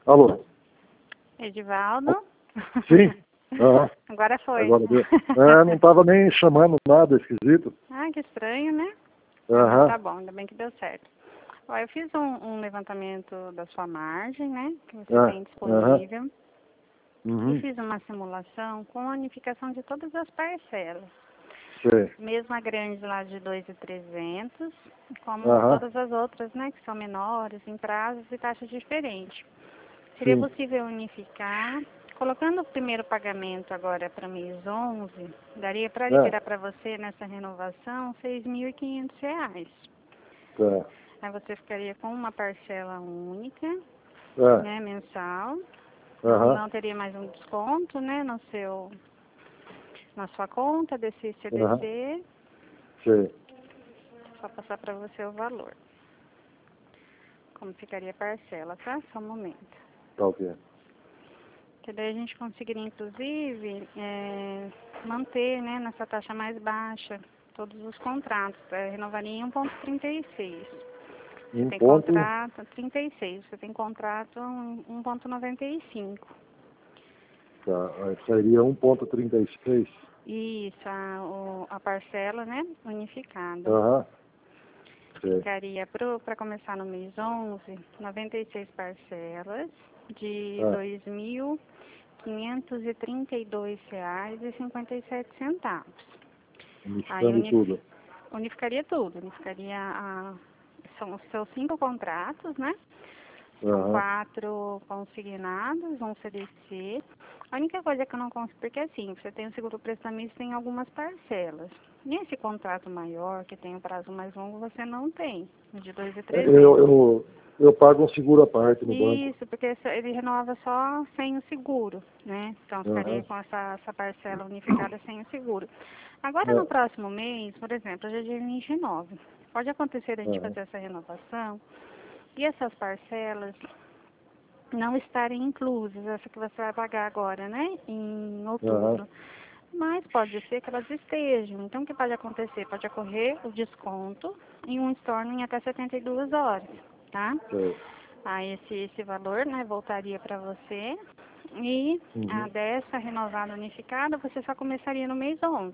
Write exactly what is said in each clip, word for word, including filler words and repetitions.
Alô? Edivaldo? Sim? Uhum. Agora foi. Agora deu. É, não estava nem chamando nada, esquisito. Ah, que estranho, né? Uhum. Ah, tá bom, ainda bem que deu certo. Ó, eu fiz um, um levantamento da sua margem, né? Que você Ah, tem disponível. Uhum. E fiz uma simulação com a unificação de todas as parcelas. Sei. Mesmo a grande lá de dois mil e trezentos, como Uhum. todas as outras, né? Que são menores, em prazos e taxas diferentes. Seria Sim. possível unificar, colocando o primeiro pagamento agora para mês onze, daria para É. liberar para você nessa renovação seis mil e quinhentos reais. Tá. Aí você ficaria com uma parcela única, É. né, mensal. Não, Uhum. não teria mais um desconto, né, no seu, na sua conta desse Uhum. C D C. Sei. Só passar para você o valor. Como ficaria a parcela, tá? Só um momento. Tá ok. Que daí a gente conseguiria, inclusive, é, manter, né, nessa taxa mais baixa todos os contratos. É, renovaria em um ponto trinta e seis. Você Um tem ponto. contrato, trinta e seis. Você tem contrato em um ponto noventa e cinco. Tá. Aí sairia um ponto trinta e seis. Isso, a, o, a parcela, né, unificada. Aham. Sei. Ficaria para começar no mês onze, noventa e seis parcelas de Ah. dois mil quinhentos e trinta e dois reais e cinquenta e sete centavos. Aí Unificando unif, tudo. unificaria tudo, unificaria a, são os seus cinco contratos, né? São Aham. quatro consignados, um C D C. A única coisa que eu não consigo, porque assim, você tem o seguro prestamista, tem algumas parcelas. Nesse contrato maior, que tem um prazo mais longo, você não tem, o de dois mil e trezentos. Eu, eu, eu pago um seguro à parte no banco. Isso, porque essa- ele renova só sem o seguro, né? Então ficaria Aham. com essa, essa parcela unificada sem o seguro. Agora no É. próximo mês, por exemplo, hoje é dia vinte e nove. Pode acontecer a gente Aham. fazer essa renovação e essas parcelas não estarem inclusas, essa que você vai pagar agora, né? Em Aham. outubro. Mas pode ser que elas estejam. Então o que pode acontecer? Pode ocorrer o desconto em um storno em até setenta e duas horas, tá? Sei. Aí esse, esse valor, né, voltaria para você. E a Uhum. dessa renovada unificada, você só começaria no mês onze.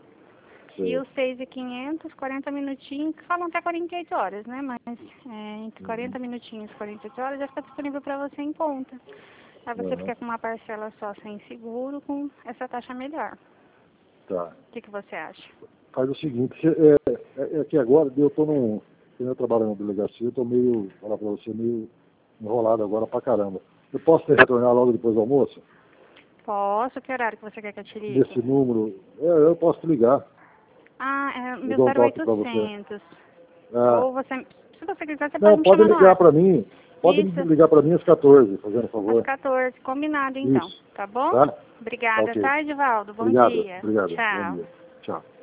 E Sei. os seis mil e quinhentos, quarenta minutinhos, falam até quarenta e oito horas, né? Mas é, entre quarenta Uhum. minutinhos e quarenta e oito horas já fica disponível para você em conta. Aí você Aham. fica com uma parcela só sem seguro, com essa taxa melhor. Tá. O que, que você acha? Faz o seguinte, cê- é, é, é que agora eu tô num. Eu trabalho na delegacia, eu tô meio, falar pra você, meio enrolado agora pra caramba. Eu posso te retornar logo depois do almoço? Posso? Que horário que você quer que eu te Desse ligue? número? É, eu posso te ligar. Ah, é, Eu meu dou um zero toque pra você. oitocentos. Ah, Ou você, se você quiser, você pode não, me pode chamar no ligar ar. pra mim. Pode Isso, ligar pra mim às quatorze, fazendo às favor. quatorze. Combinado, então. Isso. Tá bom? Tá? Tá Obrigada, ok. tá, Edivaldo? Bom Obrigado. dia. Obrigado. Bom Tchau. dia. Tchau.